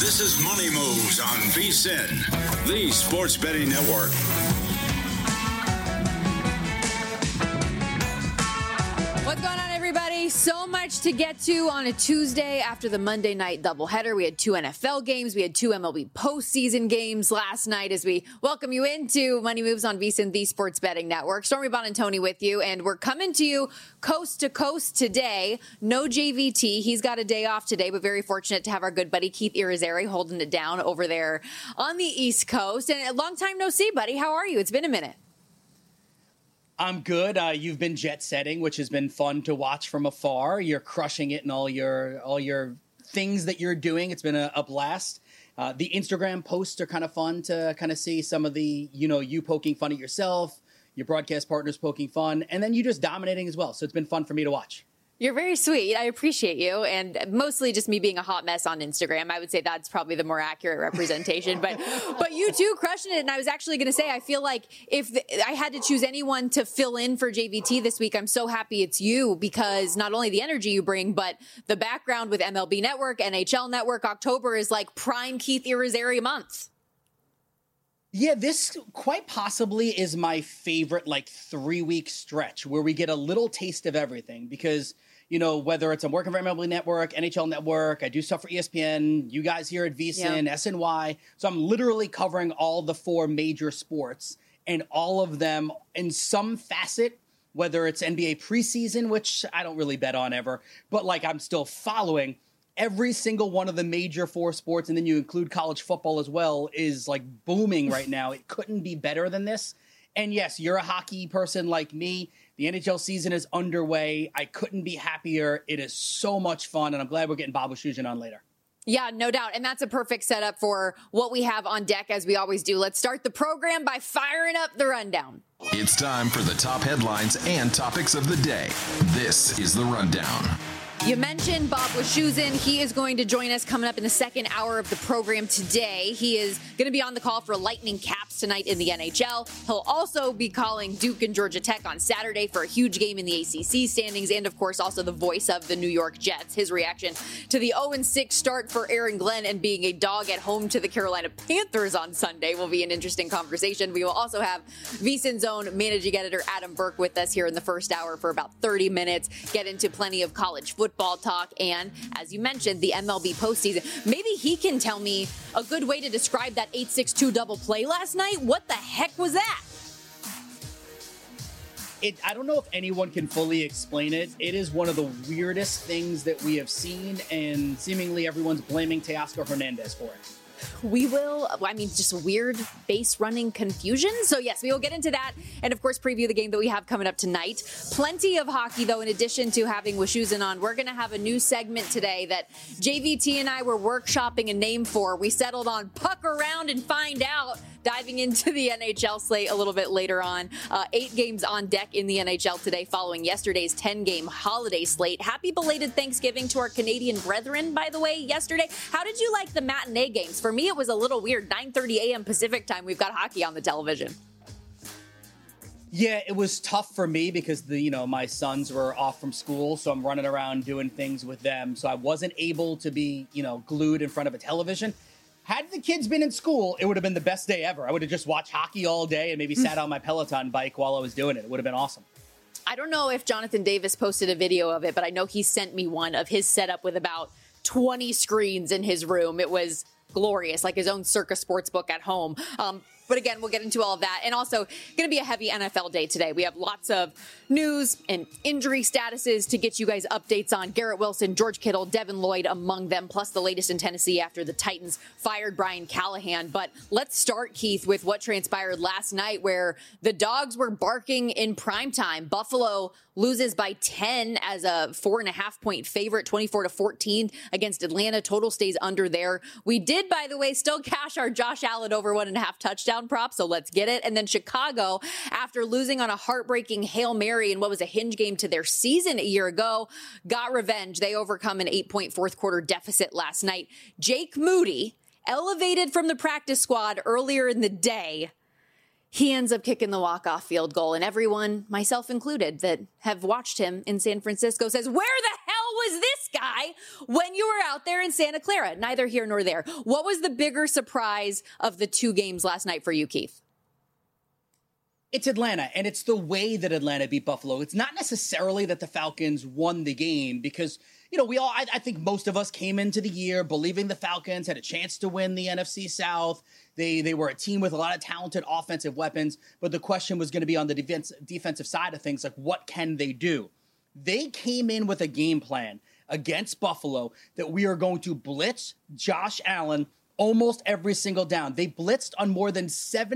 This is Money Moves on VSiN, the sports betting network. What's going on, everybody? So much to get to on a Tuesday after the Monday night doubleheader. We had 2 NFL games. We had 2 MLB postseason games last night as we welcome you into Money Moves on VSiN, the sports betting network. Stormy Buonantony with you, and we're coming to you coast to coast today. No JVT. He's got a day off today, but very fortunate to have our good buddy Keith Irizarry holding it down over there on the East Coast. And a long time no see, buddy. How are you? It's been a minute. I'm good. You've been jet setting, which has been fun to watch from afar. You're crushing it in all your things that you're doing. It's been a blast. The Instagram posts are kind of fun to kind of see some of the, you poking fun at yourself, your broadcast partners poking fun, and then you just dominating as well. So it's been fun for me to watch. You're very sweet. I appreciate you. And mostly just me being a hot mess on Instagram. I would say that's probably the more accurate representation. But you too crushing it. And I was actually going to say, I feel like if I had to choose anyone to fill in for JVT this week, I'm so happy it's you, because not only the energy you bring, but the background with MLB Network, NHL Network. October is like prime Keith Irizarry month. Yeah, this quite possibly is my favorite 3-week stretch where we get a little taste of everything, because whether it's I'm working for MLB Network, NHL Network, I do stuff for ESPN, you guys here at VSiN, SNY. So I'm literally covering all the 4 major sports, and all of them in some facet, whether it's NBA preseason, which I don't really bet on ever, but I'm still following. Every single one of the major 4 sports, and then you include college football as well, is booming right now. It couldn't be better than this. And yes, you're a hockey person like me. The NHL season is underway. I couldn't be happier. It is so much fun, and I'm glad we're getting Bob Wischusen on later. Yeah, no doubt. And that's a perfect setup for what we have on deck, as we always do. Let's start the program by firing up the rundown. It's time for the top headlines and topics of the day. This is the Rundown. You mentioned Bob Wischusen. He is going to join us coming up in the second hour of the program today. He is going to be on the call for Lightning Caps tonight in the NHL. He'll also be calling Duke and Georgia Tech on Saturday for a huge game in the ACC standings, and of course also the voice of the New York Jets. His reaction to the 0-6 start for Aaron Glenn and being a dog at home to the Carolina Panthers on Sunday will be an interesting conversation. We will also have VSiN's own managing editor Adam Burke with us here in the first hour for about 30 minutes, get into plenty of college football talk, and as you mentioned, the MLB postseason. Maybe he can tell me a good way to describe that 8-6-2 double play last night. What the heck was that? I don't know if anyone can fully explain it. It is one of the weirdest things that we have seen, and seemingly everyone's blaming Teoscar Hernandez for it. Just weird base running confusion. So yes, we will get into that. And of course, preview the game that we have coming up tonight. Plenty of hockey, though, in addition to having Wischusen on. We're going to have a new segment today that JVT and I were workshopping a name for. We settled on Puck Around and Find Out, diving into the NHL slate a little bit later on. 8 games on deck in the NHL today following yesterday's 10-game holiday slate. Happy belated Thanksgiving to our Canadian brethren, by the way, yesterday. How did you like the matinee games? For me, it was a little weird. 9:30 a.m. Pacific time, we've got hockey on the television. Yeah, it was tough for me because my sons were off from school, so I'm running around doing things with them. So I wasn't able to be, glued in front of a television. Had the kids been in school, it would have been the best day ever. I would have just watched hockey all day and maybe sat on my Peloton bike while I was doing it. It would have been awesome. I don't know if Jonathan Davis posted a video of it, but I know he sent me one of his setup with about 20 screens in his room. It was glorious, like his own Circa Sportsbook at home. But again, we'll get into all of that. And also, going to be a heavy NFL day today. We have lots of news and injury statuses to get you guys updates on. Garrett Wilson, George Kittle, Devin Lloyd among them, plus the latest in Tennessee after the Titans fired Brian Callahan. But let's start, Keith, with what transpired last night, where the dogs were barking in primetime. Buffalo loses by 10 as a 4.5-point favorite, 24-14 against Atlanta. Total stays under there. We did, by the way, still cash our Josh Allen over 1.5 touchdowns prop, so let's get it. And then Chicago, after losing on a heartbreaking Hail Mary in what was a hinge game to their season a year ago, got revenge. They overcome an 8-point fourth quarter deficit last night. Jake Moody, elevated from the practice squad earlier in the day, he ends up kicking the walk-off field goal. And everyone, myself included, that have watched him in San Francisco says, where the hell is this guy when you were out there in Santa Clara? Neither here nor there. What was the bigger surprise of the two games last night for you, Keith? It's Atlanta, and it's the way that Atlanta beat Buffalo. It's not necessarily that the Falcons won the game because, I think most of us came into the year believing the Falcons had a chance to win the NFC South. They were a team with a lot of talented offensive weapons, but the question was going to be on the defensive side of things, like what can they do? They came in with a game plan against Buffalo that we are going to blitz Josh Allen almost every single down. They blitzed on more than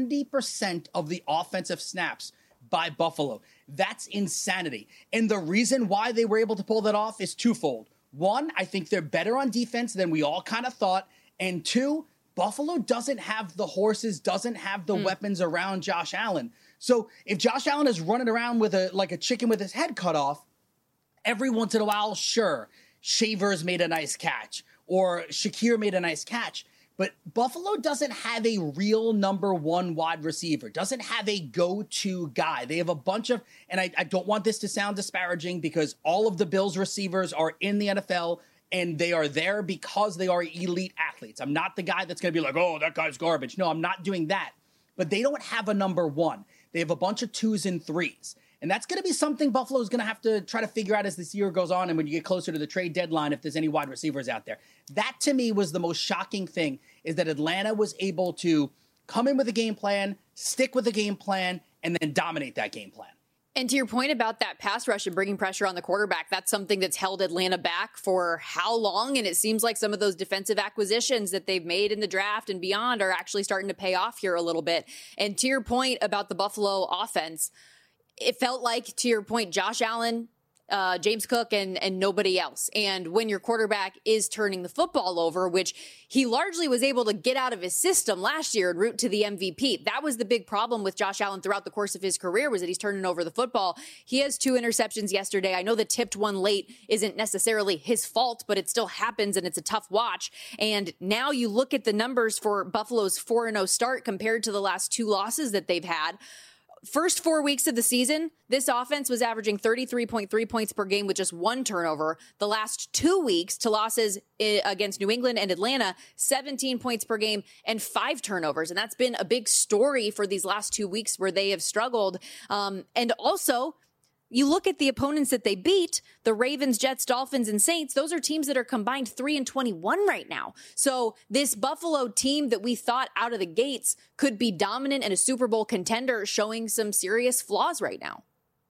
70% of the offensive snaps by Buffalo. That's insanity. And the reason why they were able to pull that off is twofold. One, I think they're better on defense than we all kind of thought. And two, Buffalo doesn't have the horses, doesn't have the weapons around Josh Allen. So if Josh Allen is running around with like a chicken with his head cut off, every once in a while, sure, Shavers made a nice catch or Shakir made a nice catch. But Buffalo doesn't have a real number one wide receiver, doesn't have a go-to guy. They have a bunch of, and I don't want this to sound disparaging because all of the Bills receivers are in the NFL and they are there because they are elite athletes. I'm not the guy that's going to be like, oh, that guy's garbage. No, I'm not doing that. But they don't have a number one. They have a bunch of 2s and 3s. And that's going to be something Buffalo is going to have to try to figure out as this year goes on and when you get closer to the trade deadline, if there's any wide receivers out there. That, to me, was the most shocking thing, is that Atlanta was able to come in with a game plan, stick with the game plan, and then dominate that game plan. And to your point about that pass rush and bringing pressure on the quarterback, that's something that's held Atlanta back for how long? And it seems like some of those defensive acquisitions that they've made in the draft and beyond are actually starting to pay off here a little bit. And to your point about the Buffalo offense, it felt like, to your point, Josh Allen, James Cook, and nobody else. And when your quarterback is turning the football over, which he largely was able to get out of his system last year en route to the MVP, that was the big problem with Josh Allen throughout the course of his career, was that he's turning over the football. He has 2 interceptions yesterday. I know the tipped one late isn't necessarily his fault, but it still happens, and it's a tough watch. And now you look at the numbers for Buffalo's 4-0 start compared to the last 2 losses that they've had. First 4 weeks of the season, this offense was averaging 33.3 points per game with just 1 turnover. The last 2 weeks to losses against New England and Atlanta, 17 points per game and 5 turnovers. And that's been a big story for these last 2 weeks where they have struggled. And also, you look at the opponents that they beat, the Ravens, Jets, Dolphins, and Saints, those are teams that are combined 3-21 right now. So this Buffalo team that we thought out of the gates could be dominant and a Super Bowl contender, showing some serious flaws right now.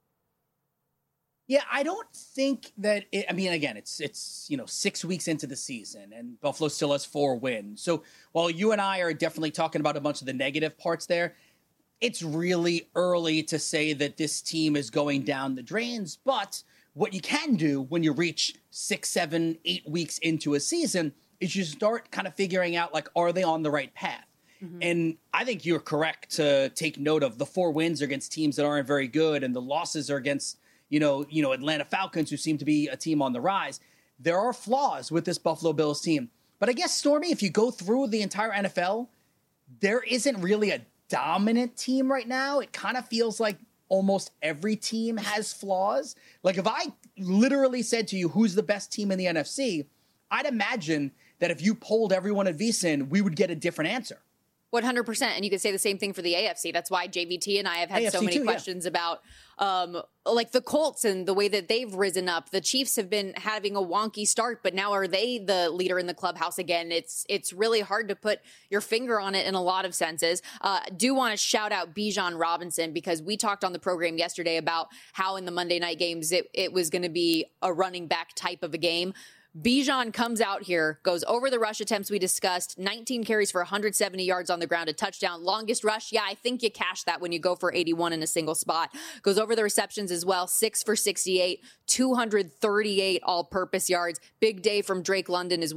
Yeah, I don't think that again, it's 6 weeks into the season and Buffalo still has 4 wins. So while you and I are definitely talking about a bunch of the negative parts there, it's really early to say that this team is going down the drains. But what you can do when you reach 6, 7, 8 weeks into a season is you start kind of figuring out, like, are they on the right path? Mm-hmm. And I think you're correct to take note of the 4 wins are against teams that aren't very good, and the losses are against, Atlanta Falcons, who seem to be a team on the rise. There are flaws with this Buffalo Bills team. But I guess, Stormy, if you go through the entire NFL, there isn't really a dominant team right now. It kind of feels like almost every team has flaws. Like, if I literally said to you, who's the best team in the NFC, I'd imagine that if you polled everyone at VSiN, we would get a different answer. 100%. And you could say the same thing for the AFC. That's why JVT and I have had so many questions about like the Colts and the way that they've risen up. The Chiefs have been having a wonky start, but now are they the leader in the clubhouse again? It's really hard to put your finger on it in a lot of senses. Do want to shout out Bijan Robinson, because we talked on the program yesterday about how in the Monday night games it was going to be a running back type of a game. Bijan comes out here, goes over the rush attempts we discussed, 19 carries for 170 yards on the ground, a touchdown. Longest rush, yeah, I think you cash that when you go for 81 in a single spot. Goes over the receptions as well, 6 for 68, 238 all-purpose yards. Big day from Drake London as well.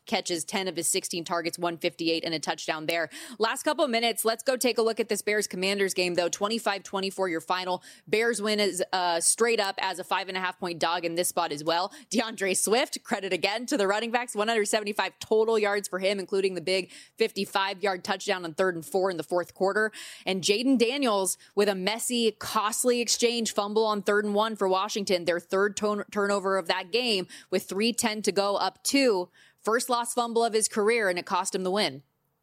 catches, 10 of his 16 targets, 158 and a touchdown there. Last couple of minutes, let's go take a look at this Bears-Commanders game, though. 25-24 your final. Bears win is straight up as a 5.5-point dog in this spot as well. DeAndre Swift, credit again to the running backs, 175 total yards for him, including the big 55-yard touchdown on 3rd and 4 in the fourth quarter. And Jaden Daniels with a messy, costly exchange fumble on 3rd and 1 for Washington, their third turnover of that game with 3:10 to go, up 2. First lost fumble of his career, and it cost him the win.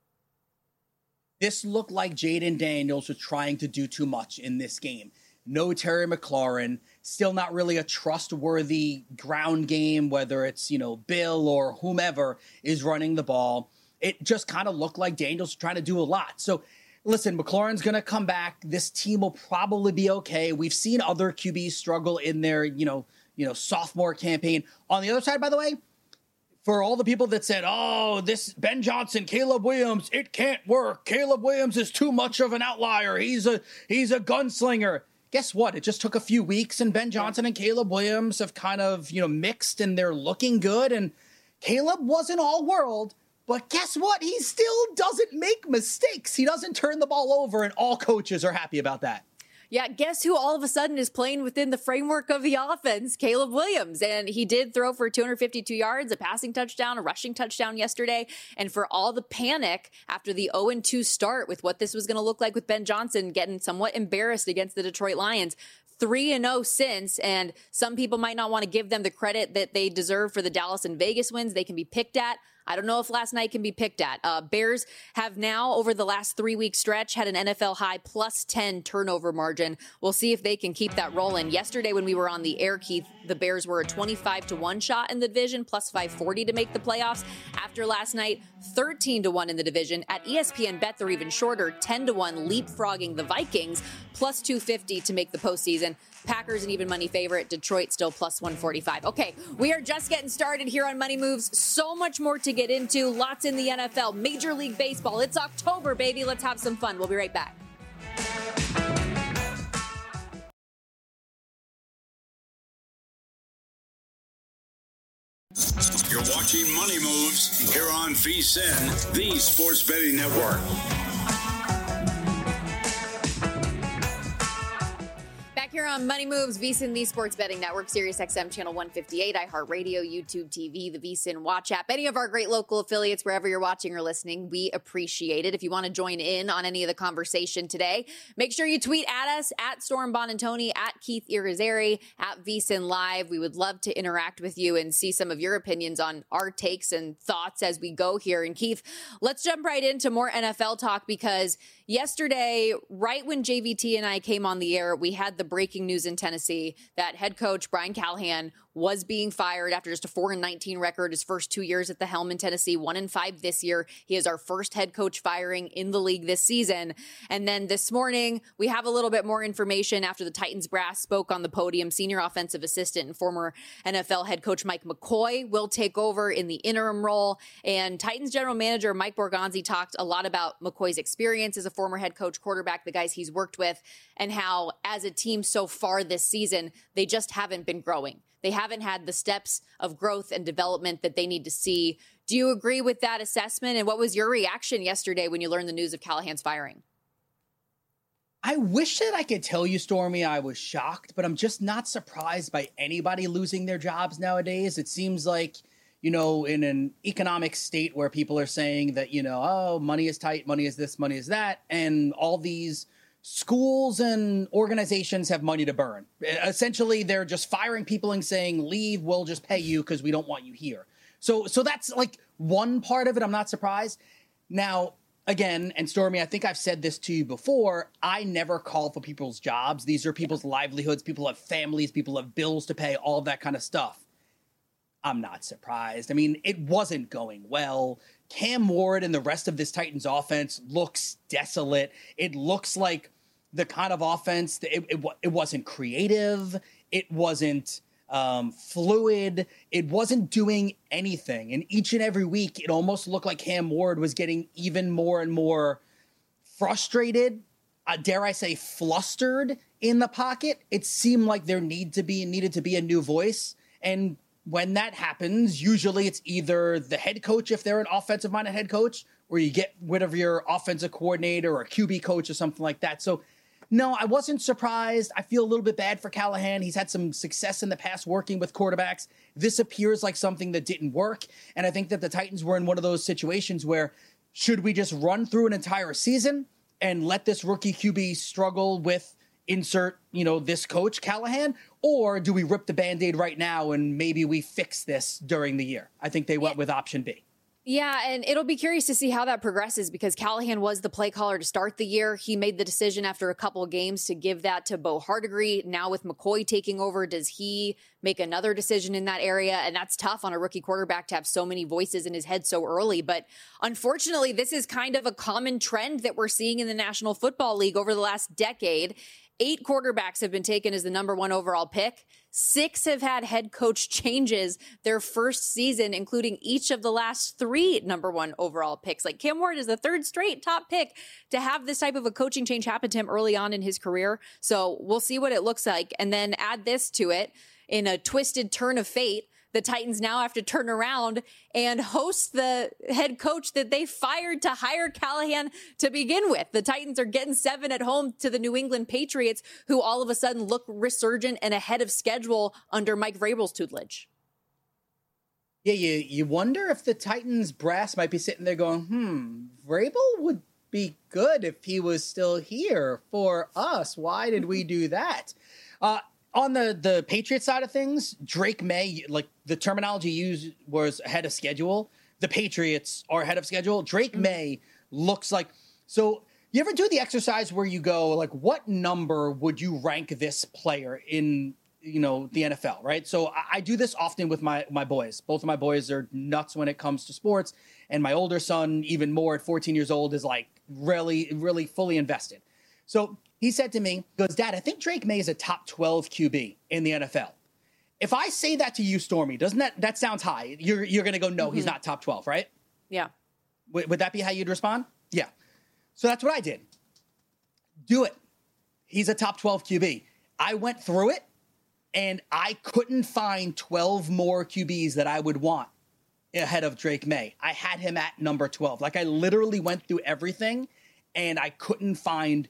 This looked like Jaden Daniels was trying to do too much in this game. No Terry McLaurin, still not really a trustworthy ground game, whether it's, Bill or whomever is running the ball. It just kind of looked like Daniels trying to do a lot. So, listen, McLaurin's going to come back. This team will probably be okay. We've seen other QBs struggle in their, sophomore campaign. On the other side, by the way, for all the people that said, oh, this Ben Johnson, Caleb Williams, it can't work. Caleb Williams is too much of an outlier. He's a gunslinger. Guess what? It just took a few weeks, and Ben Johnson and Caleb Williams have kind of, mixed, and they're looking good. And Caleb wasn't all world, but guess what? He still doesn't make mistakes. He doesn't turn the ball over, and all coaches are happy about that. Yeah, guess who all of a sudden is playing within the framework of the offense? Caleb Williams. And he did throw for 252 yards, a passing touchdown, a rushing touchdown yesterday. And for all the panic after the 0-2 start with what this was going to look like with Ben Johnson getting somewhat embarrassed against the Detroit Lions, 3-0 since, and some people might not want to give them the credit that they deserve for the Dallas and Vegas wins. They can be picked at. I don't know if last night can be picked at. Bears have now, over the last 3-week stretch, had an NFL high +10 turnover margin. We'll see if they can keep that rolling. Yesterday, when we were on the air, Keith, the Bears were a 25-1 shot in the division, +540 to make the playoffs. After last night, 13-1 in the division. At ESPN Bet, they're even shorter, 10-1, leapfrogging the Vikings, +250 to make the postseason. Packers an even money favorite. Detroit still +145. Okay, we are just getting started here on Money Moves. So much more to get into. Lots in the NFL, Major League Baseball. It's October, baby. Let's have some fun. We'll be right back. You're watching Money Moves here on VSiN, the Sports Betting Network. Here on Money Moves, VSiN, the Sports Betting Network, Sirius XM Channel 158, iHeartRadio, YouTube TV, the VSiN Watch app, any of our great local affiliates, wherever you're watching or listening, we appreciate it. If you want to join in on any of the conversation today, make sure you tweet at us, at Storm Bonantoni, at Keith Irizarry, at VSiN Live. We would love to interact with you and see some of your opinions on our takes and thoughts as we go here. And Keith, let's jump right into more NFL talk, because yesterday, right when JVT and I came on the air, we had the breaking news in Tennessee that head coach Brian Callahan was being fired after just a 4-19 record his first 2 years at the helm in Tennessee, 1-5 this year. He is our first head coach firing in the league this season. And then this morning, we have a little bit more information after the Titans brass spoke on the podium. Senior offensive assistant and former NFL head coach Mike McCoy will take over in the interim role. And Titans general manager Mike Borgonzi talked a lot about McCoy's experience as a former head coach, quarterback, the guys he's worked with, and how as a team so far this season, they just haven't been growing. They haven't had the steps of growth and development that they need to see. Do you agree with that assessment? And what was your reaction yesterday when you learned the news of Callahan's firing? I wish that I could tell you, Stormy, I was shocked, but I'm just not surprised by anybody losing their jobs nowadays. It seems like, in an economic state where people are saying that, oh, money is tight, money is this, money is that, and all these schools and organizations have money to burn. Essentially, they're just firing people and saying, leave, we'll just pay you because we don't want you here. So that's like one part of it. I'm not surprised. Now, again, and Stormy, I think I've said this to you before, I never call for people's jobs. These are people's livelihoods. People have families. People have bills to pay, all of that kind of stuff. I'm not surprised. I mean, it wasn't going well. Cam Ward and the rest of this Titans offense looks desolate. It looks like the kind of offense that it wasn't creative. It wasn't fluid. It wasn't doing anything. And each and every week, it almost looked like Cam Ward was getting even more and more frustrated, dare I say flustered in the pocket. It seemed like there needed to be a new voice. And when that happens, usually it's either the head coach, if they're an offensive-minded head coach, or you get rid of your offensive coordinator or a QB coach or something like that. So, no, I wasn't surprised. I feel a little bit bad for Callahan. He's had some success in the past working with quarterbacks. This appears like something that didn't work. And I think that the Titans were in one of those situations where, should we just run through an entire season and let this rookie QB struggle with insert, this coach, Callahan? Or do we rip the Band-Aid right now and maybe we fix this during the year? I think they went with option B. Yeah, and it'll be curious to see how that progresses because Callahan was the play caller to start the year. He made the decision after a couple of games to give that to Bo Hardegree. Now with McCoy taking over, does he make another decision in that area? And that's tough on a rookie quarterback to have so many voices in his head so early. But unfortunately, this is kind of a common trend that we're seeing in the National Football League over the last decade. 8 quarterbacks have been taken as the number 1 overall pick. 6 have had head coach changes their first season, including each of the last 3 number 1 overall picks. Like Cam Ward is the 3rd straight top pick to have this type of a coaching change happen to him early on in his career. So we'll see what it looks like. And then add this to it in a twisted turn of fate. The Titans now have to turn around and host the head coach that they fired to hire Callahan to begin with. The Titans are getting 7 at home to the New England Patriots, who all of a sudden look resurgent and ahead of schedule under Mike Vrabel's tutelage. Yeah, you wonder if the Titans brass might be sitting there going, Vrabel would be good if he was still here for us. Why did we do that? On the Patriots side of things, Drake May, like the terminology used was ahead of schedule. The Patriots are ahead of schedule. Drake May looks like, so you ever do the exercise where you go like, what number would you rank this player in, the NFL, right? So I do this often with my boys. Both of my boys are nuts when it comes to sports. And my older son, even more at 14 years old, is like really, really fully invested. So he said to me, goes, Dad, I think Drake May is a top 12 QB in the NFL. If I say that to you, Stormy, doesn't that sounds high? You're going to go, no, he's not top 12, right? Yeah. Would that be how you'd respond? Yeah. So that's what I did. Do it. He's a top 12 QB. I went through it, and I couldn't find 12 more QBs that I would want ahead of Drake May. I had him at number 12. Like, I literally went through everything, and I couldn't find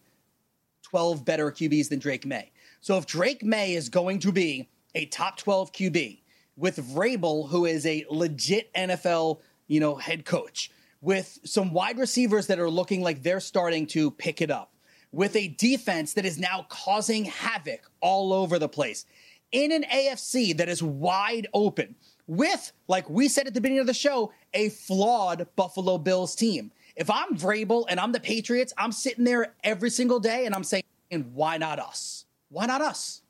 12 better QBs than Drake May. So if Drake May is going to be a top 12 QB with Vrabel, who is a legit NFL, head coach, with some wide receivers that are looking like they're starting to pick it up, with a defense that is now causing havoc all over the place, in an AFC that is wide open, with, like we said at the beginning of the show, a flawed Buffalo Bills team. If I'm Vrabel and I'm the Patriots, I'm sitting there every single day and I'm saying, why not us? Why not us?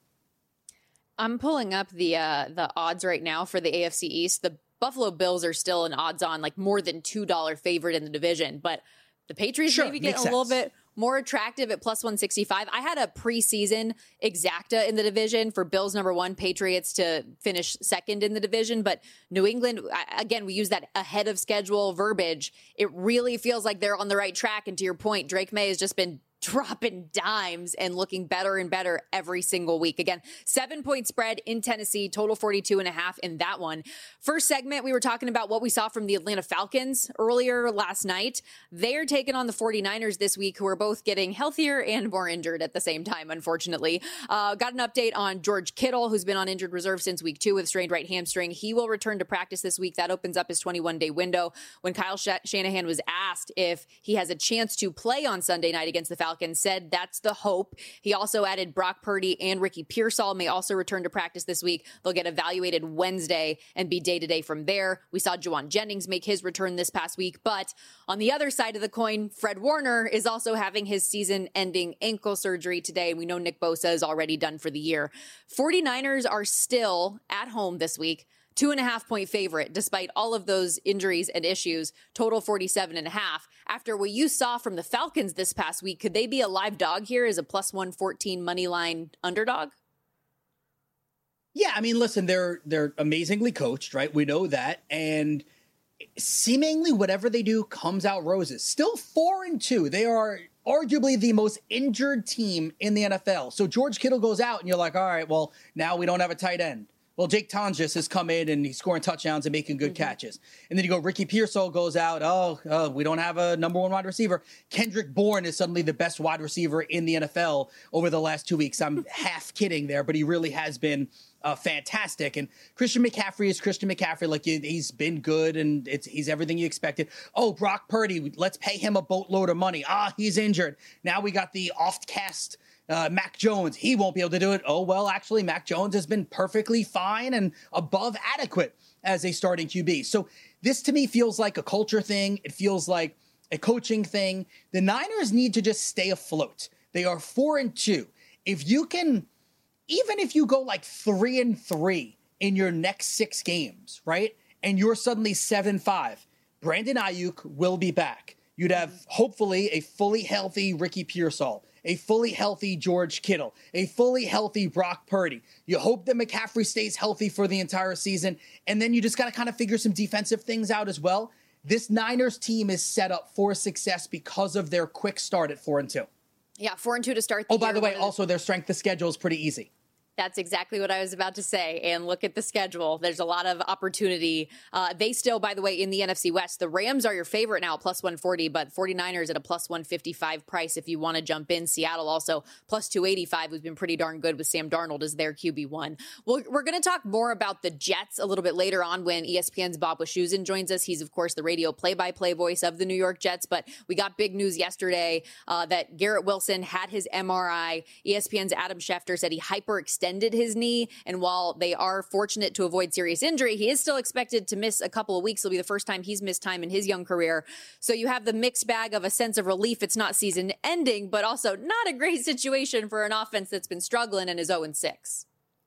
I'm pulling up the odds right now for the AFC East. The Buffalo Bills are still an odds-on, like more than $2 favorite in the division, but the Patriots maybe getting a little bit more attractive at plus 165. I had a preseason exacta in the division for Bills number 1, Patriots to finish second in the division. But New England, again, we use that ahead of schedule verbiage. It really feels like they're on the right track. And to your point, Drake May has just been dropping dimes and looking better and better every single week. Again, 7-point spread in Tennessee, total 42.5 in that one. First segment, we were talking about what we saw from the Atlanta Falcons earlier last night. They are taking on the 49ers this week, who are both getting healthier and more injured at the same time, unfortunately. Got an update on George Kittle, who's been on injured reserve since week 2 with strained right hamstring. He will return to practice this week. That opens up his 21-day window. When Kyle Shanahan was asked if he has a chance to play on Sunday night against the Falcons, said that's the hope. He also added Brock Purdy and Ricky Pearsall may also return to practice this week. They'll get evaluated Wednesday and be day-to-day from there. We saw Juwan Jennings make his return this past week, but on the other side of the coin, Fred Warner is also having his season-ending ankle surgery today, and we know Nick Bosa is already done for the year. 49ers are still at home this week, 2.5-point favorite, despite all of those injuries and issues, total 47.5. After what you saw from the Falcons this past week, could they be a live dog here as a plus 114 money line underdog? Yeah, I mean, listen, they're amazingly coached, right? We know that. And seemingly whatever they do comes out roses. Still 4-2. They are arguably the most injured team in the NFL. So George Kittle goes out and you're like, all right, well, now we don't have a tight end. Well, Jake Tonjes has come in and he's scoring touchdowns and making good catches. And then you go, Ricky Pearsall goes out. Oh, we don't have a number one wide receiver. Kendrick Bourne is suddenly the best wide receiver in the NFL over the last 2 weeks. I'm half kidding there, but he really has been fantastic. And Christian McCaffrey is Christian McCaffrey. Like, he's been good and he's everything you expected. Oh, Brock Purdy, let's pay him a boatload of money. He's injured. Now we got the oft-cast Mac Jones. He won't be able to do it. Oh, well, actually, Mac Jones has been perfectly fine and above adequate as a starting QB. So this to me feels like a culture thing. It feels like a coaching thing. The Niners need to just stay afloat. They are 4-2. If you can, even if you go like 3-3 in your next 6 games, right? And you're suddenly 7-5, Brandon Ayuk will be back. You'd have hopefully a fully healthy Ricky Pearsall, a fully healthy George Kittle, a fully healthy Brock Purdy. You hope that McCaffrey stays healthy for the entire season, and then you just got to kind of figure some defensive things out as well. This Niners team is set up for success because of their quick start at 4-2. Yeah, 4-2 to start the year. Oh, by the way, also their strength of schedule is pretty easy. That's exactly what I was about to say. And look at the schedule. There's a lot of opportunity. They still, by the way, in the NFC West, the Rams are your favorite now, plus 140, but 49ers at a plus 155 price if you want to jump in. Seattle also plus 285, who's been pretty darn good with Sam Darnold as their QB1. Well, we're going to talk more about the Jets a little bit later on when ESPN's Bob Wischusen joins us. He's, of course, the radio play-by-play voice of the New York Jets, but we got big news yesterday that Garrett Wilson had his MRI. ESPN's Adam Schefter said he hyperextended his knee, and while they are fortunate to avoid serious injury, he is still expected to miss a couple of weeks. It'll be the first time he's missed time in his young career. So you have the mixed bag of a sense of relief. It's not season ending, but also not a great situation for an offense that's been struggling and is 0-6.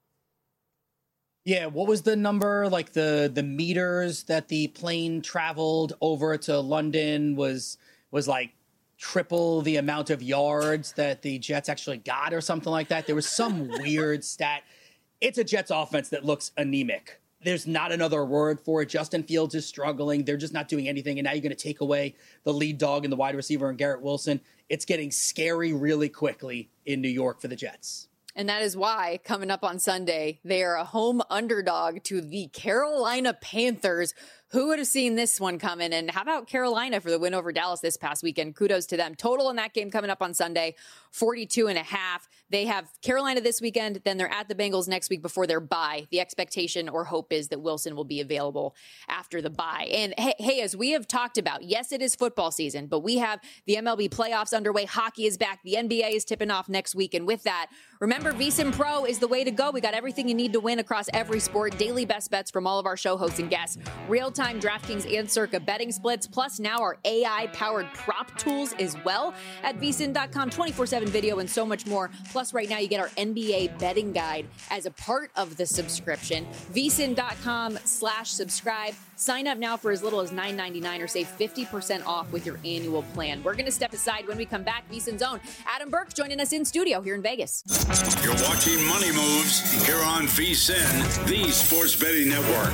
Yeah, what was the number? Like the meters that the plane traveled over to London was like triple the amount of yards that the Jets actually got or something like that. There was some weird stat. It's a Jets offense that looks anemic. There's not another word for it. Justin Fields is struggling. They're just not doing anything. And now you're going to take away the lead dog and the wide receiver and Garrett Wilson. It's getting scary really quickly in New York for the Jets. And that is why, coming up on Sunday, they are a home underdog to the Carolina Panthers. Who would have seen this one coming? And how about Carolina for the win over Dallas this past weekend? Kudos to them. Total in that game coming up on Sunday, 42.5. They have Carolina this weekend, then they're at the Bengals next week before their bye. The expectation or hope is that Wilson will be available after the bye. And hey, as we have talked about, yes, it is football season, but we have the MLB playoffs underway. Hockey is back. The NBA is tipping off next week. And with that, remember, VSiN Pro is the way to go. We got everything you need to win across every sport. Daily best bets from all of our show hosts and guests. Real-time DraftKings and Circa betting splits, plus now our AI-powered prop tools as well at VSiN.com. 24/7 video and so much more. Plus, right now, you get our NBA betting guide as a part of the subscription. VSiN.com/subscribe. Sign up now for as little as $9.99 or save 50% off with your annual plan. We're going to step aside when we come back. VSiN's own Adam Burke joining us in studio here in Vegas. You're watching Money Moves here on VSiN, the Sports Betting Network.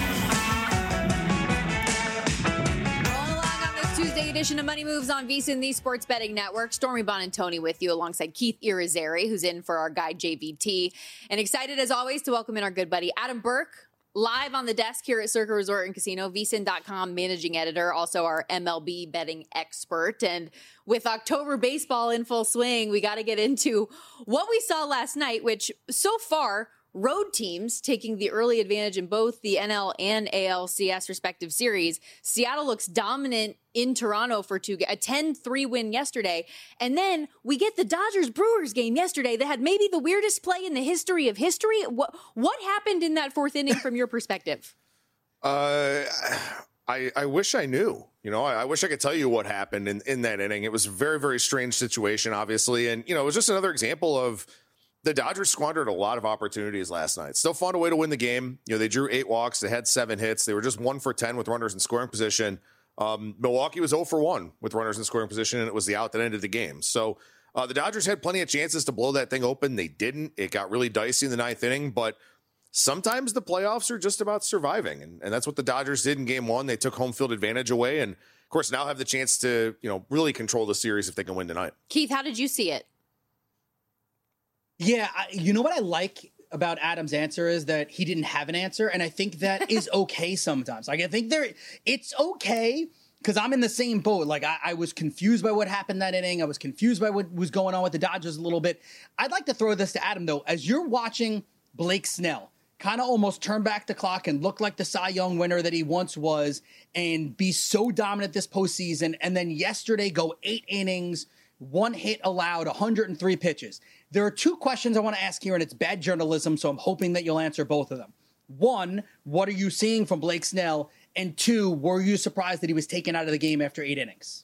Tuesday edition of Money Moves on VSiN, the Sports Betting Network. Stormy Buonantony with you alongside Keith Irizarry, who's in for our guy JVT. And excited as always to welcome in our good buddy Adam Burke, live on the desk here at Circa Resort and Casino, VSiN.com managing editor, also our MLB betting expert. And with October baseball in full swing, we got to get into what we saw last night, which so far, road teams taking the early advantage in both the NL and ALCS respective series. Seattle looks dominant in Toronto for a 10-3 win yesterday. And then we get the Dodgers-Brewers game yesterday that had maybe the weirdest play in the history of history. What happened in that fourth inning from your perspective? I wish I knew. I wish I could tell you what happened in that inning. It was a very, very strange situation, obviously. And, it was just another example of the Dodgers squandered a lot of opportunities last night. Still found a way to win the game. They drew 8 walks. They had 7 hits. They were just 1 for 10 with runners in scoring position. Milwaukee was 0 for 1 with runners in scoring position, and it was the out that ended the game. So the Dodgers had plenty of chances to blow that thing open. They didn't. It got really dicey in the 9th inning, but sometimes the playoffs are just about surviving, and that's what the Dodgers did in game 1. They took home field advantage away, and of course now have the chance to really control the series if they can win tonight. Keith, how did you see it? Yeah, you know what I like about Adam's answer is that he didn't have an answer, and I think that is okay sometimes. Like, I think it's okay, because I'm in the same boat. Like, I was confused by what happened that inning. I was confused by what was going on with the Dodgers a little bit. I'd like to throw this to Adam, though. As you're watching Blake Snell kind of almost turn back the clock and look like the Cy Young winner that he once was and be so dominant this postseason, and then yesterday go 8 innings, 1 hit allowed, 103 pitches. There are 2 questions I want to ask here, and it's bad journalism, so I'm hoping that you'll answer both of them. 1, what are you seeing from Blake Snell? And 2, were you surprised that he was taken out of the game after 8 innings?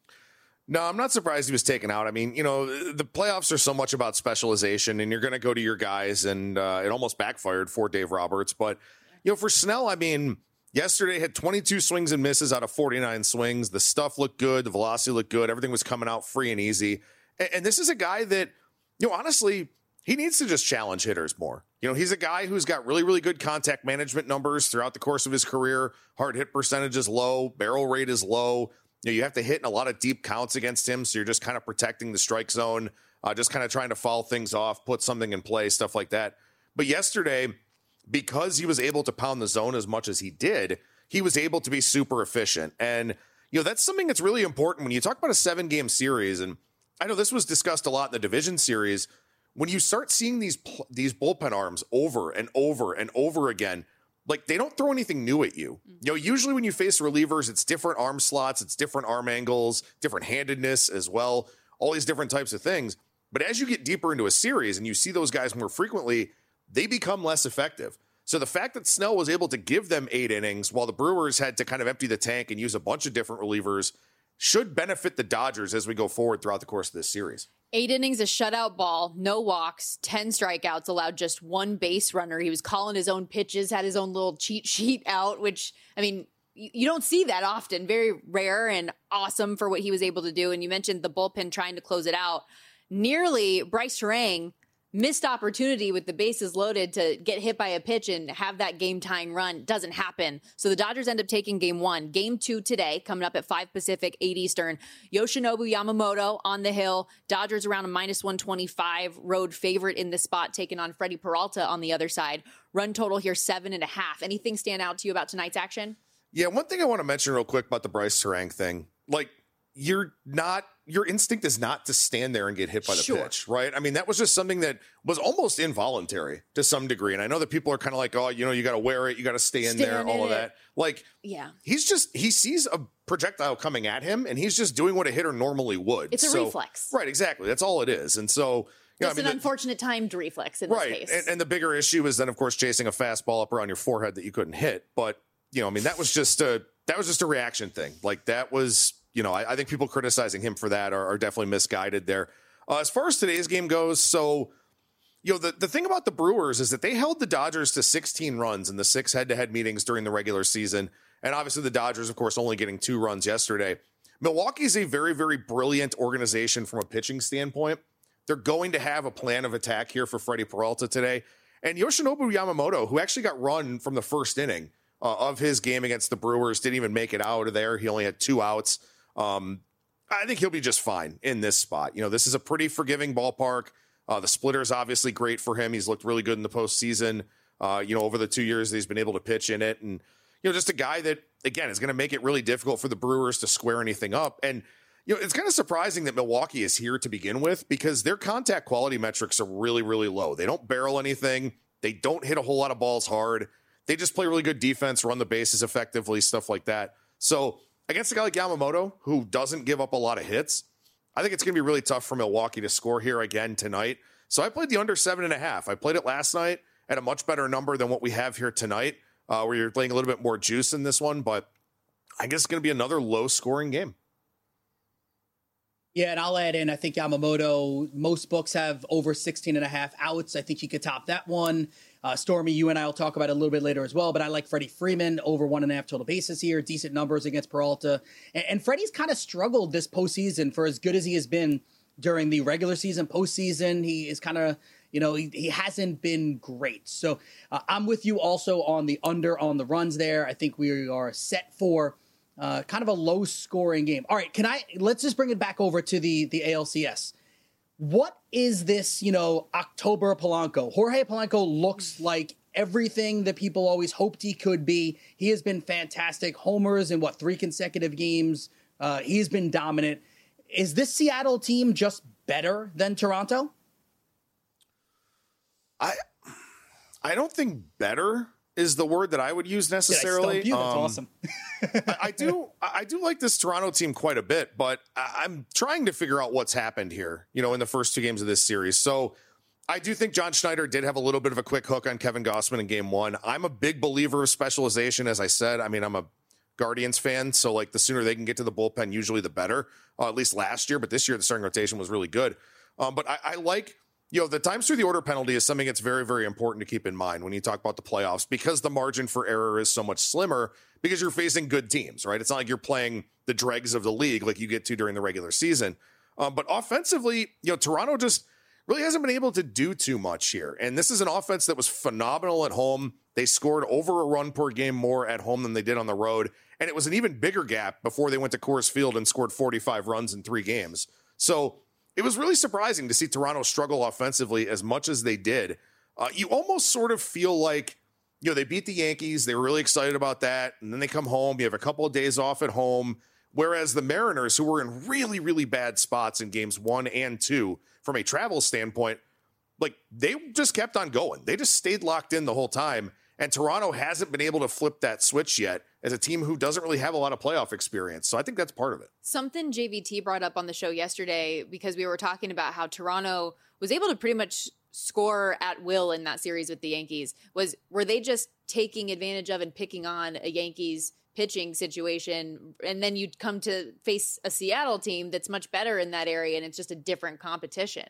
No, I'm not surprised he was taken out. I mean, you know, the playoffs are so much about specialization, and you're going to go to your guys, and it almost backfired for Dave Roberts. But, you know, for Snell, I mean, yesterday had 22 swings and misses out of 49 swings. The stuff looked good. The velocity looked good. Everything was coming out free and easy. And this is a guy that, you know, honestly, he needs to just challenge hitters more. You know, he's a guy who's got really, really good contact management numbers throughout the course of his career. Hard hit percentage is low. Barrel rate is low. You know, you have to hit in a lot of deep counts against him, so you're just kind of protecting the strike zone, just kind of trying to foul things off, put something in play, stuff like that. But yesterday, because he was able to pound the zone as much as he did, he was able to be super efficient. And, you know, that's something that's really important when you talk about a 7-game series. And I know this was discussed a lot in the division series. When you start seeing these bullpen arms over and over and over again, like, they don't throw anything new at you. You know, usually when you face relievers, it's different arm slots, it's different arm angles, different handedness as well, all these different types of things. But as you get deeper into a series and you see those guys more frequently, they become less effective. So the fact that Snell was able to give them 8 innings while the Brewers had to kind of empty the tank and use a bunch of different relievers should benefit the Dodgers as we go forward throughout the course of this series. 8 innings, a shutout ball, no walks, 10 strikeouts, allowed just 1 base runner. He was calling his own pitches, had his own little cheat sheet out, which, I mean, you don't see that often. Very rare and awesome for what he was able to do. And you mentioned the bullpen trying to close it out. Nearly Bryce Terang missed opportunity with the bases loaded to get hit by a pitch and have that game-tying run. Doesn't happen. So the Dodgers end up taking game 1. Game 2 today, coming up at 5 Pacific, 8 Eastern. Yoshinobu Yamamoto on the hill. Dodgers around a -125 road favorite in this spot, taking on Freddie Peralta on the other side. Run total here, 7.5. Anything stand out to you about tonight's action? Yeah, one thing I want to mention real quick about the Bryce Terang thing. Like, your instinct is not to stand there and get hit by the pitch, right? I mean, that was just something that was almost involuntary to some degree. And I know that people are kind of like, oh, you know, you got to wear it. You got to stay in there, all of that. Like, yeah, he sees a projectile coming at him and he's just doing what a hitter normally would. It's a reflex. Right, exactly. That's all it is. And so, you know, it's an unfortunate timed reflex in this case. And the bigger issue is then, of course, chasing a fastball up around your forehead that you couldn't hit. But, you know, I mean, that was just a reaction thing. Like, that was, you know, I think people criticizing him for that are definitely misguided there. As far as today's game goes, so, you know, the thing about the Brewers is that they held the Dodgers to 16 runs in the 6 head-to-head meetings during the regular season. And obviously the Dodgers, of course, only getting 2 runs yesterday. Milwaukee's a very, very brilliant organization from a pitching standpoint. They're going to have a plan of attack here for Freddie Peralta today. And Yoshinobu Yamamoto, who actually got run from the first inning of his game against the Brewers, didn't even make it out of there. He only had 2 outs. I think he'll be just fine in this spot. You know, this is a pretty forgiving ballpark. The splitter is obviously great for him. He's looked really good in the postseason, you know, over the 2 years that he's been able to pitch in it. And, you know, just a guy that, again, is going to make it really difficult for the Brewers to square anything up. And, you know, it's kind of surprising that Milwaukee is here to begin with because their contact quality metrics are really, really low. They don't barrel anything. They don't hit a whole lot of balls hard. They just play really good defense, run the bases effectively, stuff like that. So against a guy like Yamamoto, who doesn't give up a lot of hits, I think it's going to be really tough for Milwaukee to score here again tonight. So I played the under 7.5. I played it last night at a much better number than what we have here tonight, where you're playing a little bit more juice in this one. But I guess it's going to be another low-scoring game. Yeah, and I'll add in, I think Yamamoto, most books have over 16.5 outs. I think he could top that one. Stormy, you and I will talk about it a little bit later as well, but I like Freddie Freeman over 1.5 total bases here. Decent numbers against Peralta. And Freddie's kind of struggled this postseason for as good as he has been during the regular season. Postseason, he is kind of, you know, he hasn't been great. So I'm with you also on the under on the runs there. I think we are set for kind of a low-scoring game. All right, let's just bring it back over to the ALCS. what is this, October Polanco? Jorge Polanco looks like everything that people always hoped he could be. He has been fantastic. Homers in 3 consecutive games. He's been dominant. Is this Seattle team just better than Toronto? I don't think better is the word that I would use necessarily. That's awesome. I do like this Toronto team quite a bit, but I'm trying to figure out what's happened here, in the first 2 games of this series. So I do think John Schneider did have a little bit of a quick hook on Kevin Gausman in game 1. I'm a big believer of specialization, as I said. I mean, I'm a Guardians fan, so the sooner they can get to the bullpen, usually the better, at least last year. But this year, the starting rotation was really good. But I like, the times through the order penalty is something that's very, very important to keep in mind when you talk about the playoffs, because the margin for error is so much slimmer because you're facing good teams, right? It's not like you're playing the dregs of the league like you get to during the regular season. But offensively, Toronto just really hasn't been able to do too much here. And this is an offense that was phenomenal at home. They scored over a run per game more at home than they did on the road. And it was an even bigger gap before they went to Coors Field and scored 45 runs in 3 games. So it was really surprising to see Toronto struggle offensively as much as they did. You almost sort of feel like, they beat the Yankees. They were really excited about that. And then they come home. You have a couple of days off at home. Whereas the Mariners, who were in really, really bad spots in games 1 and 2 from a travel standpoint, they just kept on going. They just stayed locked in the whole time. And Toronto hasn't been able to flip that switch yet as a team who doesn't really have a lot of playoff experience. So I think that's part of it. Something JVT brought up on the show yesterday, because we were talking about how Toronto was able to pretty much score at will in that series with the Yankees. Were they just taking advantage of and picking on a Yankees pitching situation, and then you'd come to face a Seattle team that's much better in that area, and it's just a different competition?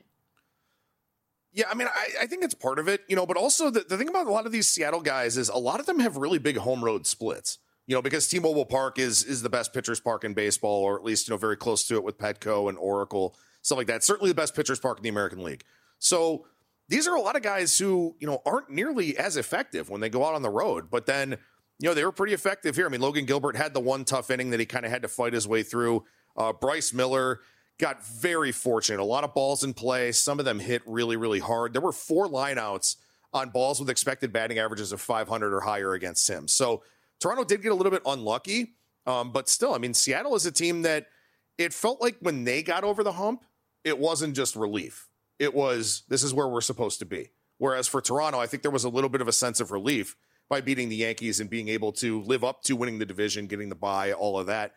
Yeah, I mean, I think it's part of it, but also the thing about a lot of these Seattle guys is a lot of them have really big home road splits, because T-Mobile Park is the best pitcher's park in baseball, or at least, very close to it with Petco and Oracle, stuff like that. Certainly the best pitcher's park in the American League. So these are a lot of guys who, aren't nearly as effective when they go out on the road, but then, they were pretty effective here. I mean, Logan Gilbert had the one tough inning that he kind of had to fight his way through. Bryce Miller got very fortunate. A lot of balls in play. Some of them hit really, really hard. There were 4 lineouts on balls with expected batting averages of 500 or higher against him. So Toronto did get a little bit unlucky. But still, I mean, Seattle is a team that it felt like when they got over the hump, it wasn't just relief. It was, this is where we're supposed to be. Whereas for Toronto, I think there was a little bit of a sense of relief by beating the Yankees and being able to live up to winning the division, getting the bye, all of that.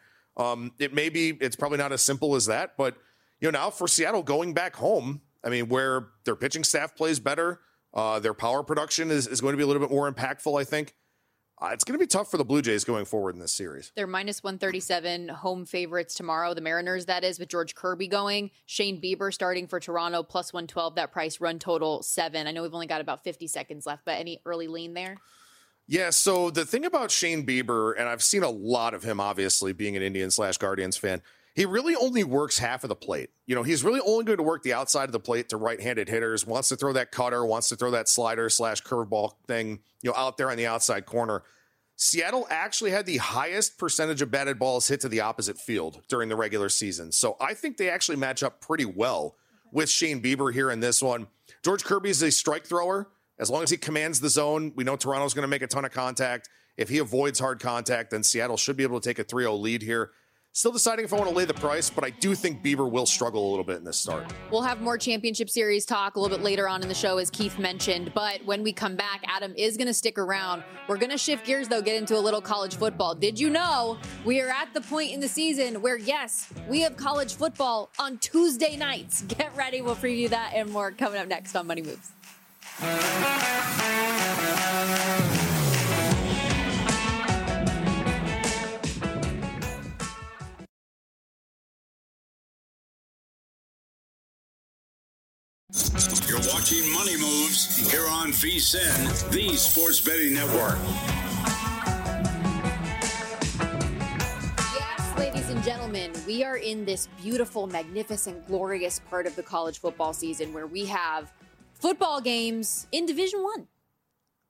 It's probably not as simple as that, but now for Seattle going back home, I mean, where their pitching staff plays better, their power production is going to be a little bit more impactful, I think. It's going to be tough for the Blue Jays going forward in this series. They're minus 137 home favorites tomorrow. The Mariners, that is, with George Kirby going. Shane Bieber starting for Toronto, plus 112. That price, run total 7. I know we've only got about 50 seconds left, but any early lean there? Yeah, so the thing about Shane Bieber, and I've seen a lot of him, obviously, being an Indians/Guardians fan, he really only works half of the plate. He's really only going to work the outside of the plate to right-handed hitters, wants to throw that cutter, wants to throw that slider/curveball thing, out there on the outside corner. Seattle actually had the highest percentage of batted balls hit to the opposite field during the regular season. So I think they actually match up pretty well with Shane Bieber here in this one. George Kirby is a strike thrower. As long as he commands the zone, we know Toronto's going to make a ton of contact. If he avoids hard contact, then Seattle should be able to take a 3-0 lead here. Still deciding if I want to lay the price, but I do think Bieber will struggle a little bit in this start. We'll have more championship series talk a little bit later on in the show, as Keith mentioned. But when we come back, Adam is going to stick around. We're going to shift gears, though, get into a little college football. Did you know we are at the point in the season where, yes, we have college football on Tuesday nights? Get ready. We'll preview that and more coming up next on Money Moves. You're watching Money Moves here on VSiN, the Sports Betting Network. Yes, ladies and gentlemen, we are in this beautiful, magnificent, glorious part of the college football season where we have football games in Division I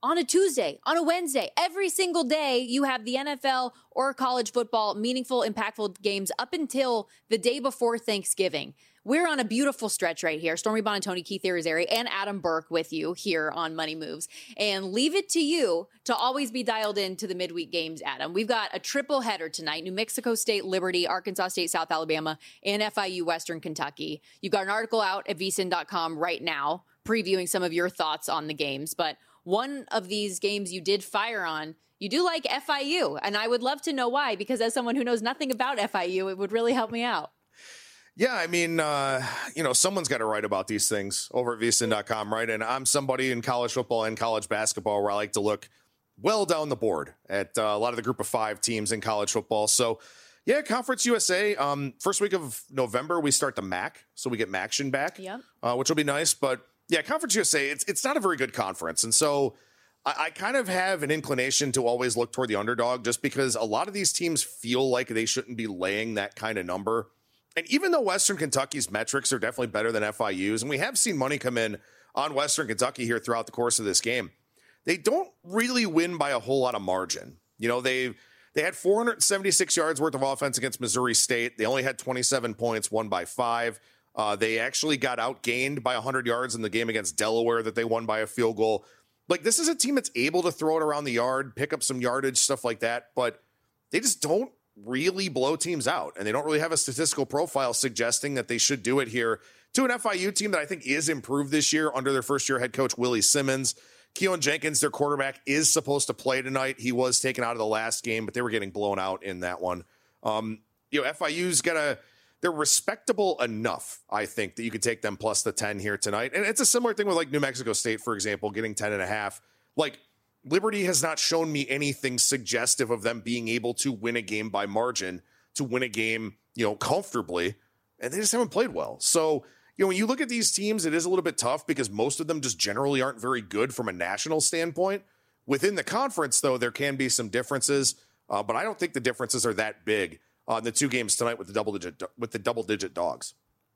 on a Tuesday, on a Wednesday. Every single day you have the NFL or college football, meaningful, impactful games up until the day before Thanksgiving. We're on a beautiful stretch right here. Stormy Buonantony, Keith Irizarry, and Adam Burke with you here on Money Moves. And leave it to you to always be dialed into the midweek games, Adam. We've got a triple header tonight: New Mexico State, Liberty, Arkansas State, South Alabama, and FIU, Western Kentucky. You've got an article out at vsin.com right now previewing some of your thoughts on the games. But one of these games you did fire on. You do like FIU, and I would love to know why, because as someone who knows nothing about FIU, it would really help me out. Yeah, I mean, someone's got to write about these things over at vsin.com, right? And I'm somebody in college football and college basketball where I like to look well down the board at a lot of the group of 5 teams in college football. So, yeah, Conference USA, first week of November, we start the MAC. So we get MACtion back, which will be nice. But, yeah, Conference USA, it's not a very good conference. And so I kind of have an inclination to always look toward the underdog just because a lot of these teams feel like they shouldn't be laying that kind of number. And even though Western Kentucky's metrics are definitely better than FIU's, and we have seen money come in on Western Kentucky here throughout the course of this game, they don't really win by a whole lot of margin. You know, they had 476 yards worth of offense against Missouri State. They only had 27 points, won by 5. They actually got outgained by 100 yards in the game against Delaware that they won by a field goal. Like, this is a team that's able to throw it around the yard, pick up some yardage, stuff like that, but they just don't really blow teams out, and they don't really have a statistical profile suggesting that they should do it here to an FIU team that I think is improved this year under their first-year head coach, Willie Simmons. Keon Jenkins, their quarterback, is supposed to play tonight. He was taken out of the last game, but they were getting blown out in that one. FIU's they're respectable enough, I think, that you could take them plus the 10 here tonight. And it's a similar thing with like New Mexico State, for example, getting 10.5. Like, Liberty has not shown me anything suggestive of them being able to win a game by margin, to win a game, comfortably, and they just haven't played well. So, when you look at these teams, it is a little bit tough because most of them just generally aren't very good from a national standpoint. Within the conference, though, there can be some differences, but I don't think the differences are that big on the 2 games tonight with the double-digit dogs.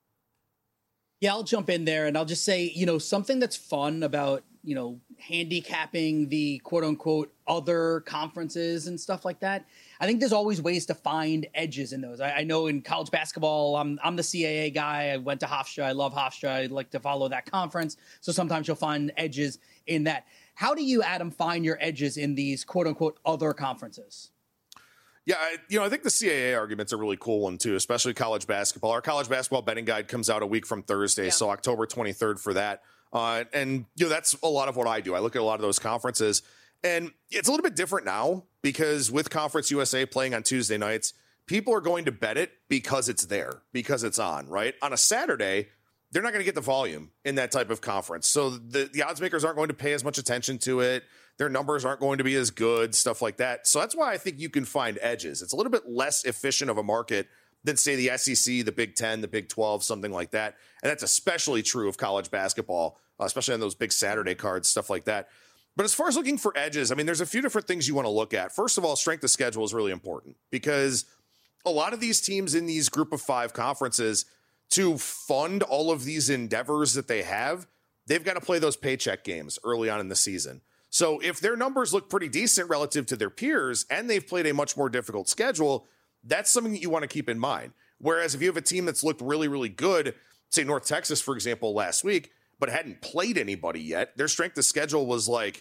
Yeah, I'll jump in there and I'll just say, something that's fun about, handicapping the quote unquote other conferences and stuff like that. I think there's always ways to find edges in those. I know in college basketball, I'm the CAA guy. I went to Hofstra. I love Hofstra. I like to follow that conference. So sometimes you'll find edges in that. How do you, Adam, find your edges in these quote unquote other conferences? Yeah, I think the CAA argument's a really cool one, too, especially college basketball. Our college basketball betting guide comes out a week from Thursday, so October 23rd for that. And that's a lot of what I do. I look at a lot of those conferences, and it's a little bit different now because with Conference USA playing on Tuesday nights, people are going to bet it because it's there, because it's on, right? On a Saturday, they're not going to get the volume in that type of conference. So the odds makers aren't going to pay as much attention to it. Their numbers aren't going to be as good, stuff like that. So that's why I think you can find edges. It's a little bit less efficient of a market than, say, the SEC, the Big 10, the Big 12, something like that. And that's especially true of college basketball, especially on those big Saturday cards, stuff like that. But as far as looking for edges, I mean, there's a few different things you want to look at. First of all, strength of schedule is really important because a lot of these teams in these group of 5 conferences, to fund all of these endeavors that they have, they've got to play those paycheck games early on in the season. So if their numbers look pretty decent relative to their peers and they've played a much more difficult schedule, that's something that you want to keep in mind. Whereas if you have a team that's looked really, really good, say North Texas, for example, last week, but hadn't played anybody yet, their strength of schedule was like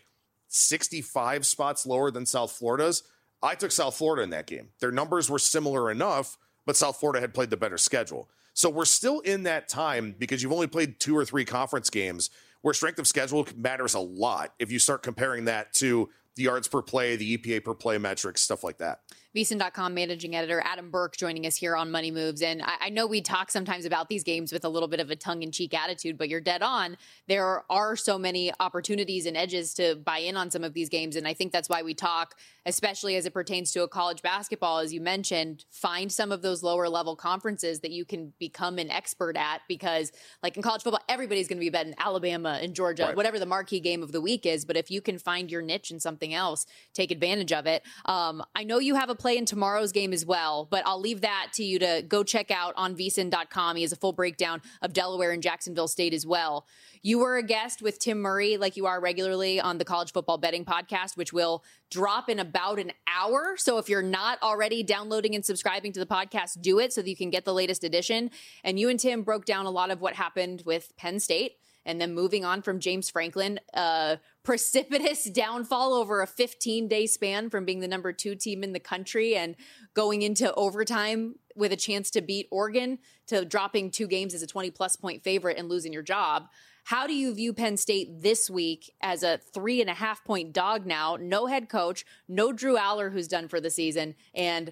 65 spots lower than South Florida's. I took South Florida in that game. Their numbers were similar enough, but South Florida had played the better schedule. So we're still in that time because you've only played 2 or 3 conference games where strength of schedule matters a lot if you start comparing that to the yards per play, the EPA per play metrics, stuff like that. VSiN.com managing editor Adam Burke joining us here on Money Moves. And I know we talk sometimes about these games with a little bit of a tongue-in-cheek attitude, but you're dead on. There are so many opportunities and edges to buy in on some of these games. And I think that's why we talk, especially as it pertains to a college basketball, as you mentioned, find some of those lower level conferences that you can become an expert at, because like in college football, everybody's going to be betting Alabama and Georgia, right, whatever the marquee game of the week is. But if you can find your niche in something else, take advantage of it. I know you have a play in tomorrow's game as well, but I'll leave that to you to go check out on vsin.com. He has a full breakdown of Delaware and Jacksonville State as well. You were a guest with Tim Murray, like you are regularly on the College Football Betting Podcast, which will drop in about an hour. So if you're not already downloading and subscribing to the podcast, do it so that you can get the latest edition. And you and Tim broke down a lot of what happened with Penn State. And then moving on from James Franklin, precipitous downfall over a 15-day span from being the number 2 team in the country and going into overtime with a chance to beat Oregon to dropping 2 games as a 20-plus point favorite and losing your job. How do you view Penn State this week as a 3.5-point dog now? No head coach, no Drew Aller, who's done for the season, and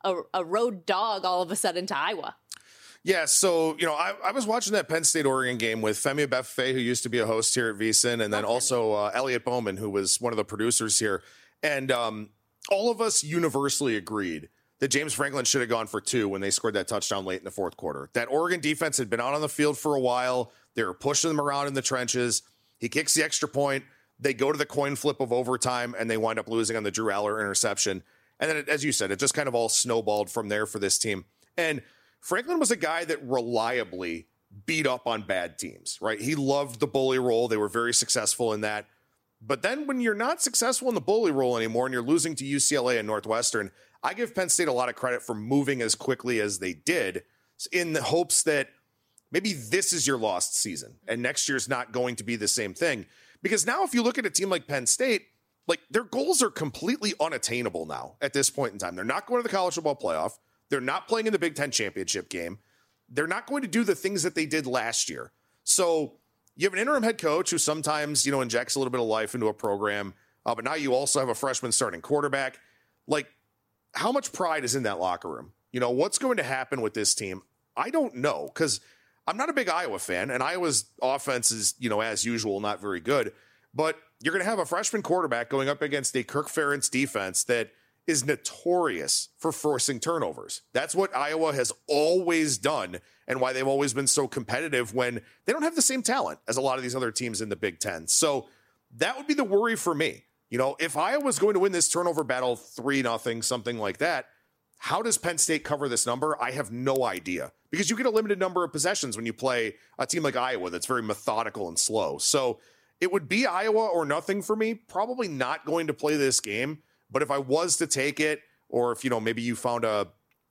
a road dog all of a sudden to Iowa. Yeah, so, I was watching that Penn State-Oregon game with Femi Abebefe, who used to be a host here at VSiN, and then also Elliot Bowman, who was one of the producers here. And all of us universally agreed that James Franklin should have gone for 2 when they scored that touchdown late in the fourth quarter. That Oregon defense had been out on the field for a while. They were pushing them around in the trenches. He kicks the extra point. They go to the coin flip of overtime, and they wind up losing on the Drew Aller interception. And then, as you said, it just kind of all snowballed from there for this team. And Franklin was a guy that reliably beat up on bad teams, right? He loved the bully role. They were very successful in that. But then when you're not successful in the bully role anymore and you're losing to UCLA and Northwestern, I give Penn State a lot of credit for moving as quickly as they did in the hopes that maybe this is your lost season and next year's not going to be the same thing. Because now if you look at a team like Penn State, like their goals are completely unattainable now at this point in time. They're not going to the college football playoff. They're not playing in the Big Ten championship game. They're not going to do the things that they did last year. So you have an interim head coach who sometimes, injects a little bit of life into a program. But now you also have a freshman starting quarterback. Like, how much pride is in that locker room? What's going to happen with this team? I don't know, because I'm not a big Iowa fan, and Iowa's offense is, as usual, not very good. But you're going to have a freshman quarterback going up against a Kirk Ferentz defense that is notorious for forcing turnovers. That's what Iowa has always done and why they've always been so competitive when they don't have the same talent as a lot of these other teams in the Big Ten. So that would be the worry for me. If Iowa's going to win this turnover battle 3-0, something like that, how does Penn State cover this number? I have no idea, because you get a limited number of possessions when you play a team like Iowa that's very methodical and slow. So it would be Iowa or nothing for me. Probably not going to play this game. But if I was to take it, or if, maybe you found a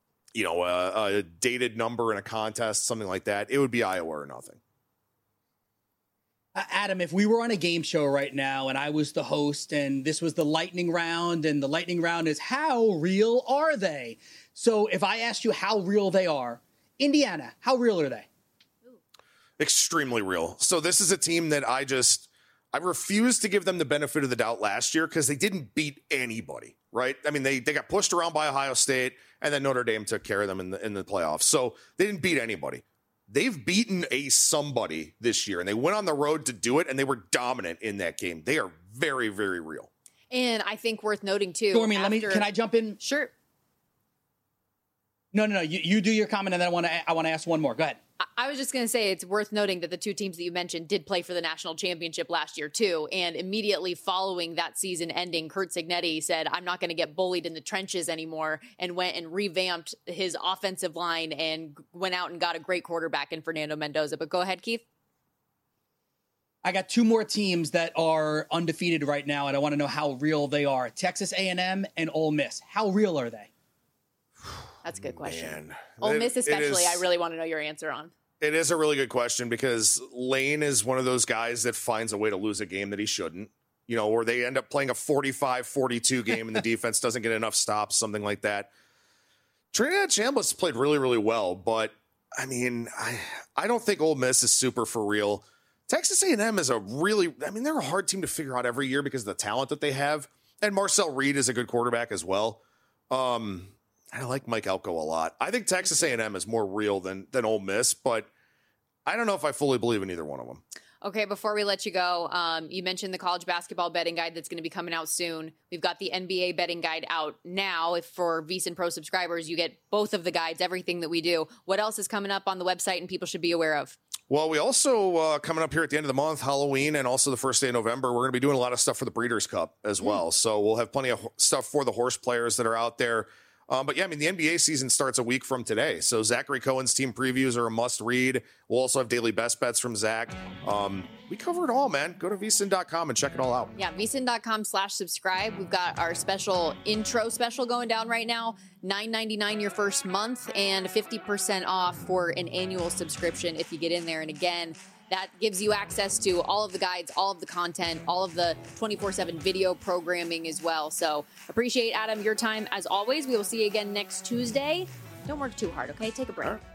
dated number in a contest, something like that, it would be Iowa or nothing. Adam, if we were on a game show right now and I was the host and this was the lightning round, and the lightning round is how real are they? So if I asked you how real they are, Indiana, how real are they? Extremely real. So this is a team that I refuse to give them the benefit of the doubt last year because they didn't beat anybody, right? I mean, they got pushed around by Ohio State, and then Notre Dame took care of them in the playoffs. So they didn't beat anybody. They've beaten a somebody this year, and they went on the road to do it, and they were dominant in that game. They are very, very real. And I think worth noting, too. Stormy, can I jump in? Sure. No. You do your comment, and then I want to ask one more. Go ahead. I was just going to say it's worth noting that the 2 teams that you mentioned did play for the national championship last year, too. And immediately following that season ending, Curt Cignetti said, I'm not going to get bullied in the trenches anymore, and went and revamped his offensive line and went out and got a great quarterback in Fernando Mendoza. But go ahead, Keith. I got 2 more teams that are undefeated right now, and I want to know how real they are. Texas A&M and Ole Miss. How real are they? That's a good question. Man. Ole Miss especially, I really want to know your answer on. It is a really good question, because Lane is one of those guys that finds a way to lose a game that he shouldn't, or they end up playing a 45-42 game and the defense doesn't get enough stops, something like that. Trinidad Chambliss played really, really well, but I mean, I don't think Ole Miss is super for real. Texas A&M is they're a hard team to figure out every year because of the talent that they have. And Marcel Reed is a good quarterback as well. I like Mike Elko a lot. I think Texas A&M is more real than Ole Miss, but I don't know if I fully believe in either one of them. Okay, before we let you go, you mentioned the college basketball betting guide that's going to be coming out soon. We've got the NBA betting guide out now. If for VSiN Pro subscribers, you get both of the guides, everything that we do. What else is coming up on the website and people should be aware of? Well, we also, coming up here at the end of the month, Halloween, and also the first day of November, we're going to be doing a lot of stuff for the Breeders' Cup as well. So we'll have plenty of stuff for the horse players that are out there. But yeah, I mean, the NBA season starts a week from today. So Zachary Cohen's team previews are a must read. We'll also have daily best bets from Zach. We cover it all, man. Go to vsin.com and check it all out. Yeah, vsin.com/subscribe. We've got our special intro special going down right now. $9.99 your first month and 50% off for an annual subscription if you get in there. And again, that gives you access to all of the guides, all of the content, all of the 24/7 video programming as well. So appreciate, Adam, your time as always. We will see you again next Tuesday. Don't work too hard, okay? Take a break.